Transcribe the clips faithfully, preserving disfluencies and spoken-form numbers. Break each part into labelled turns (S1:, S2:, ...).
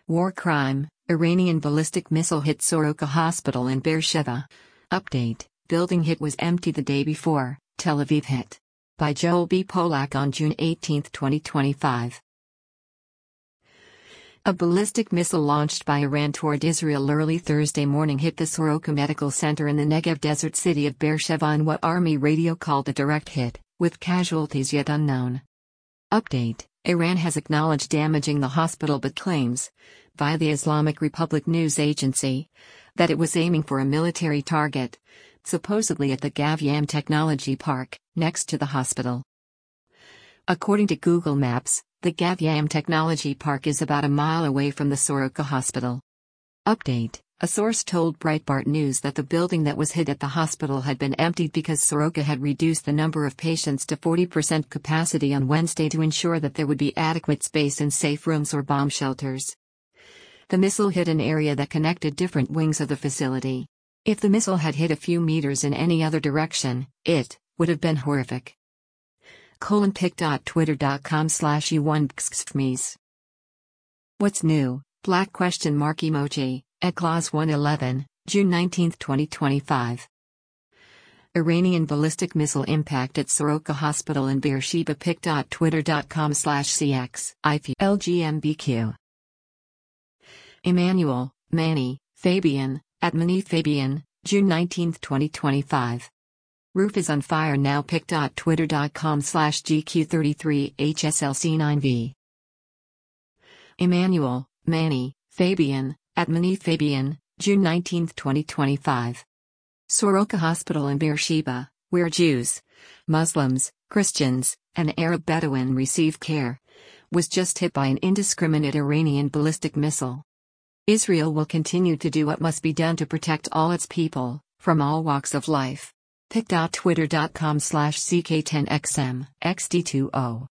S1: War crime, Iranian ballistic missile hit Soroka Hospital in Beersheba. Update, building hit was empty the day before, Tel Aviv hit. By Joel B. Polak on June eighteenth twenty twenty-five. A ballistic missile launched by Iran toward Israel early Thursday morning hit the Soroka Medical Center in the Negev desert city of Beersheba in what Army radio called a direct hit, with casualties yet unknown. Update, Iran has acknowledged damaging the hospital but claims, via the Islamic Republic news agency, that it was aiming for a military target, supposedly at the Gavyam Technology Park, next to the hospital. According to Google Maps, the Gavyam Technology Park is about a mile away from the Soroka Hospital. Update, a source told Breitbart News that the building that was hit at the hospital had been emptied because Soroka had reduced the number of patients to forty percent capacity on Wednesday to ensure that there would be adequate space in safe rooms or bomb shelters. The missile hit an area that connected different wings of the facility. If the missile had hit a few meters in any other direction, it would have been horrific. colon pic.twitter.com slash u1xxfmes. What's new? Black question mark emoji, at clause one eleven, June nineteenth twenty twenty-five. Iranian ballistic missile impact at Soroka Hospital in Beersheba pic.twitter.com slash cx, lgbmbq. Emmanuel, Manny, Fabian, at Manny Fabian, June nineteenth twenty twenty-five. Roof is on fire now pic.twitter.com slash gq33hslc9v. Emmanuel, Manny, Fabian, at Manny Fabian, June nineteenth twenty twenty-five. Soroka Hospital in Beersheba, where Jews, Muslims, Christians, and Arab Bedouin receive care, was just hit by an indiscriminate Iranian ballistic missile. Israel will continue to do what must be done to protect all its people, from all walks of life. pic.twitter.com slash ck10xm, xd20.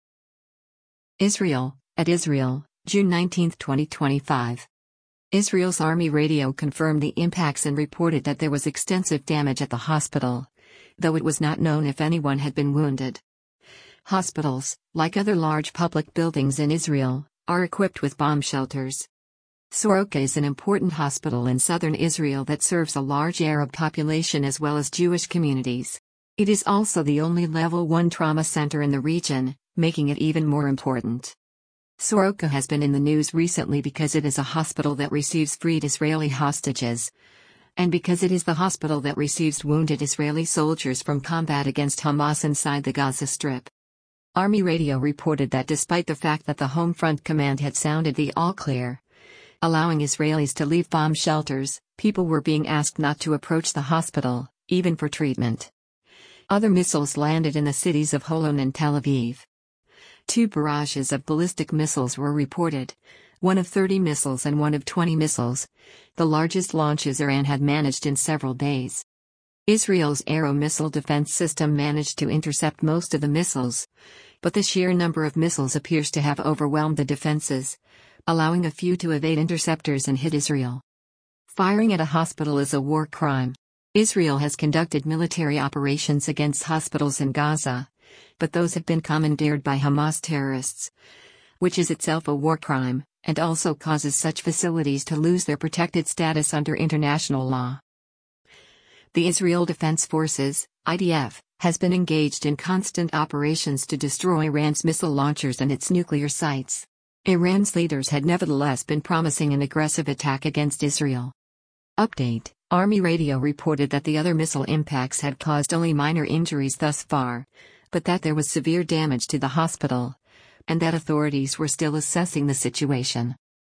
S1: Israel, at Israel, June nineteenth twenty twenty-five. Israel's Army radio confirmed the impacts and reported that there was extensive damage at the hospital, though it was not known if anyone had been wounded. Hospitals, like other large public buildings in Israel, are equipped with bomb shelters. Soroka is an important hospital in southern Israel that serves a large Arab population as well as Jewish communities. It is also the only level one trauma center in the region, making it even more important. Soroka has been in the news recently because it is a hospital that receives freed Israeli hostages, and because it is the hospital that receives wounded Israeli soldiers from combat against Hamas inside the Gaza Strip. Army radio reported that despite the fact that the Home Front Command had sounded the all-clear, allowing Israelis to leave bomb shelters, people were being asked not to approach the hospital, even for treatment. Other missiles landed in the cities of Holon and Tel Aviv. Two barrages of ballistic missiles were reported, one of thirty missiles and one of twenty missiles, the largest launches Iran had managed in several days. Israel's Arrow missile defense system managed to intercept most of the missiles, but the sheer number of missiles appears to have overwhelmed the defenses, allowing a few to evade interceptors and hit Israel. Firing at a hospital is a war crime. Israel has conducted military operations against hospitals in Gaza, but those have been commandeered by Hamas terrorists, which is itself a war crime, and also causes such facilities to lose their protected status under international law. The Israel Defense Forces, I D F, has been engaged in constant operations to destroy Iran's missile launchers and its nuclear sites. Iran's leaders had nevertheless been promising an aggressive attack against Israel. Update, Army radio reported that the other missile impacts had caused only minor injuries thus far, but that there was severe damage to the hospital, and that authorities were still assessing the situation.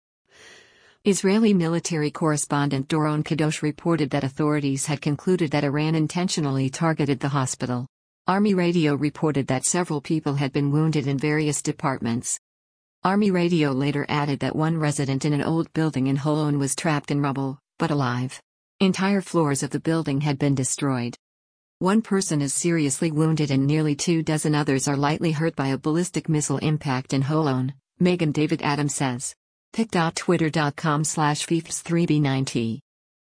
S1: Israeli military correspondent Doron Kadosh reported that authorities had concluded that Iran intentionally targeted the hospital. Army radio reported that several people had been wounded in various departments. Army radio later added that one resident in an old building in Holon was trapped in rubble, but alive. Entire floors of the building had been destroyed. One person is seriously wounded and nearly two dozen others are lightly hurt by a ballistic missile impact in Holon, Megan David Adams says. pic.twitter.com slash fifs3b9t.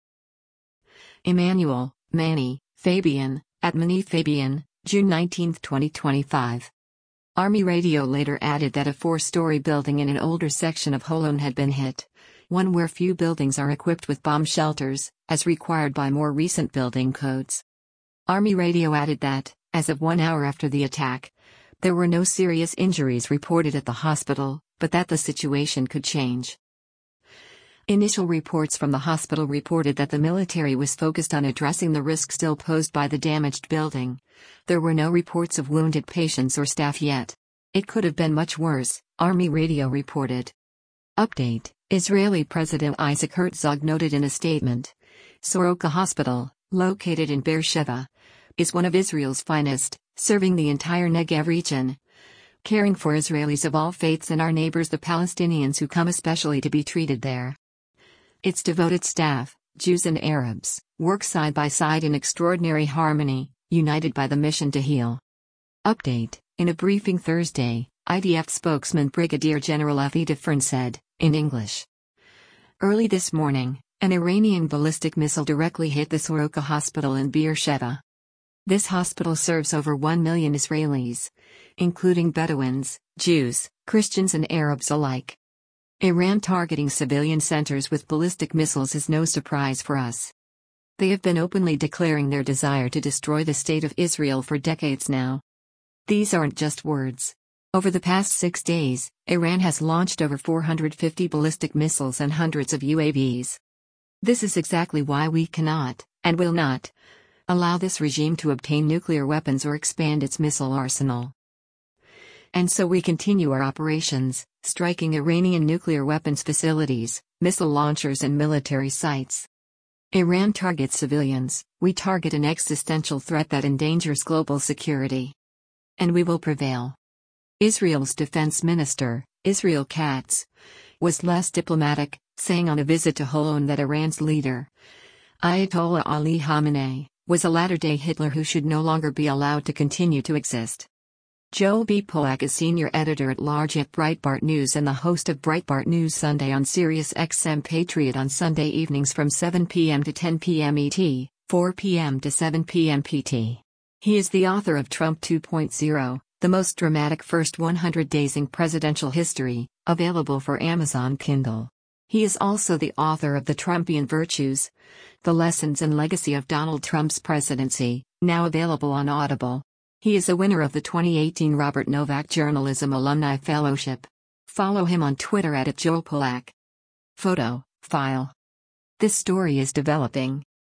S1: Emmanuel, Manny, Fabian, at Manny Fabian, June nineteenth twenty twenty-five. Army radio later added that a four-story building in an older section of Holon had been hit, one where few buildings are equipped with bomb shelters, as required by more recent building codes. Army radio added that, as of one hour after the attack, there were no serious injuries reported at the hospital, but that the situation could change. Initial reports from the hospital reported that the military was focused on addressing the risk still posed by the damaged building. There were no reports of wounded patients or staff yet. It could have been much worse, Army radio reported. Update: Israeli President Isaac Herzog noted in a statement, Soroka Hospital, located in Beersheba, is one of Israel's finest, serving the entire Negev region, caring for Israelis of all faiths and our neighbors the Palestinians who come especially to be treated there. Its devoted staff, Jews and Arabs, work side by side in extraordinary harmony, united by the mission to heal. Update: In a briefing Thursday, I D F spokesman Brigadier General Avi Defern said, in English, early this morning, an Iranian ballistic missile directly hit the Soroka Hospital in Beersheba. This hospital serves over one million Israelis, including Bedouins, Jews, Christians and Arabs alike. Iran targeting civilian centers with ballistic missiles is no surprise for us. They have been openly declaring their desire to destroy the state of Israel for decades now. These aren't just words. Over the past six days, Iran has launched over four hundred fifty ballistic missiles and hundreds of U A Vs. This is exactly why we cannot, and will not, allow this regime to obtain nuclear weapons or expand its missile arsenal. And so we continue our operations, striking Iranian nuclear weapons facilities, missile launchers and military sites. Iran targets civilians, we target an existential threat that endangers global security. And we will prevail. Israel's defense minister, Israel Katz, was less diplomatic, saying on a visit to Holon that Iran's leader, Ayatollah Ali Khamenei, was a latter-day Hitler who should no longer be allowed to continue to exist. Joel B. Polak is senior editor-at-large at Breitbart News and the host of Breitbart News Sunday on Sirius X M Patriot on Sunday evenings from seven p m to ten p m E T, four p m to seven p m P T. He is the author of Trump two point oh, the most dramatic first one hundred days in presidential history, available for Amazon Kindle. He is also the author of The Trumpian Virtues, The Lessons and Legacy of Donald Trump's Presidency, now available on Audible. He is a winner of the twenty eighteen Robert Novak Journalism Alumni Fellowship. Follow him on Twitter at Joel Polak. Photo, file. This story is developing.